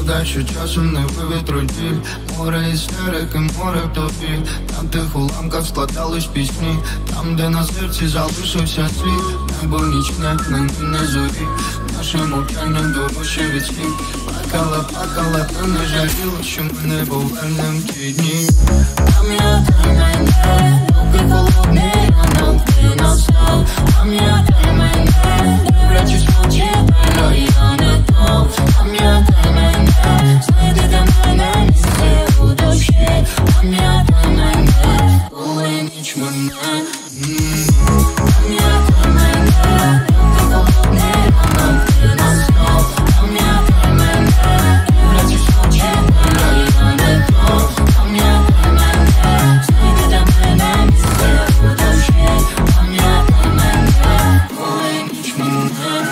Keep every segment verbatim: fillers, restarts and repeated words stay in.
Шкода, що часом не вивітруть біль. Море істерики, море в тобі. На тих уламках складались пісні. Там, де на серці залишився слід. Небо нічне, мені не зорі. Наше мовчання дорожче від слів. Плакала, плакала, та не жаліла, що ми не повернем ті дні. Пам'ятай мене, доки холодний ранок не настав. Пам'ятай мене, дивлячись в очі, але я не то. Пам'ятай мене, знайди для мене місце у душі. Пам'ятай мене, коли ніч мене. Пам'ятай мене, доки холодний ранок не настав. Пам'ятай мене, дивлячись в очі, але я не то. Пам'ятай мене, знайди для мене місце у душі. Пам'ятай мене, коли ніч мене.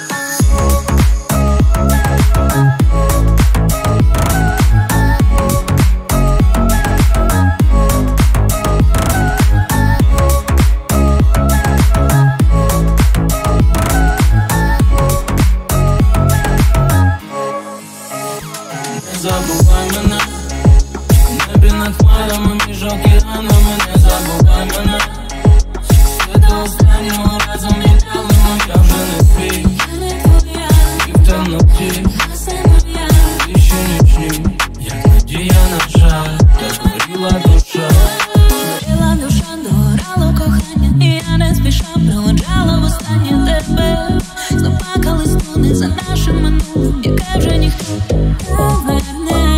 Забувай мене, в небі над хмарами між океанами. Не забувай мене, ще до останнього разу мільйонами. Я вже не твій, і в темноті тиші нічні, як надія на жаль, так горіла душа. Горіла душа, догорало кохання, і я не спіша проводжала востаннє тебе. Знов плакали струни за нашим минулим, яке вже ніхто не верне.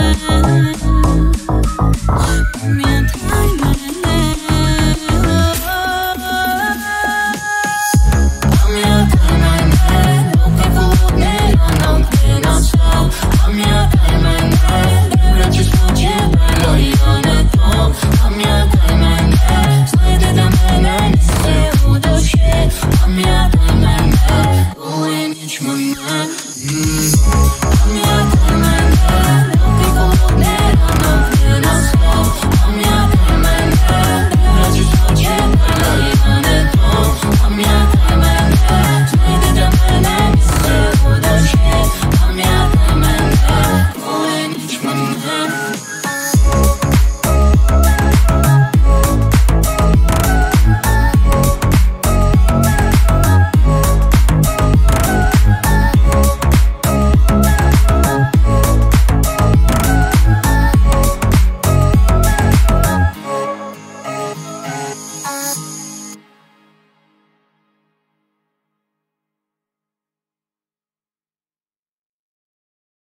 Пам'ятай мене, пам'ятай мене, доки холодний ранок не настав. Пам'ятай мене, дивлячись в очі, але я не то. Пам'ятай мене, знайди для мене місце у душі. Пам'ятай мене, коли ніч мене. Пам'ятай мене.